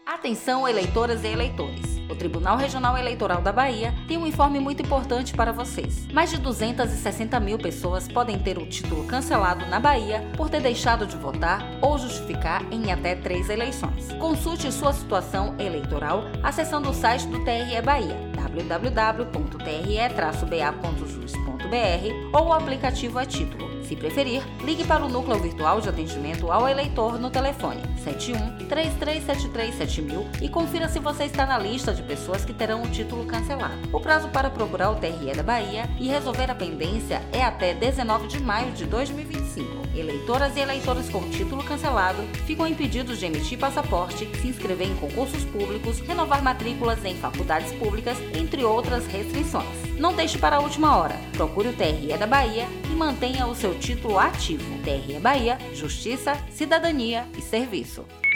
Atenção, eleitoras e eleitores! O Tribunal Regional Eleitoral da Bahia tem um informe muito importante para vocês. Mais de 260 mil pessoas podem ter o título cancelado na Bahia por ter deixado de votar ou justificar em até 3 eleições. Consulte sua situação eleitoral acessando o site do TRE Bahia, www.tre-ba.jus.br ou o aplicativo a título. Se preferir, ligue para o Núcleo Virtual de Atendimento ao Eleitor no telefone 71-3373-7000 e confira se você está na lista de pessoas que terão o título cancelado. O prazo para procurar o TRE da Bahia e resolver a pendência é até 19 de maio de 2025. Eleitoras e eleitores com título cancelado ficam impedidos de emitir passaporte, se inscrever em concursos públicos, renovar matrículas em faculdades públicas, entre outras restrições. Não deixe para a última hora. Procure o TRE da Bahia e mantenha o seu título ativo. TRE Bahia, Justiça, Cidadania e Serviço.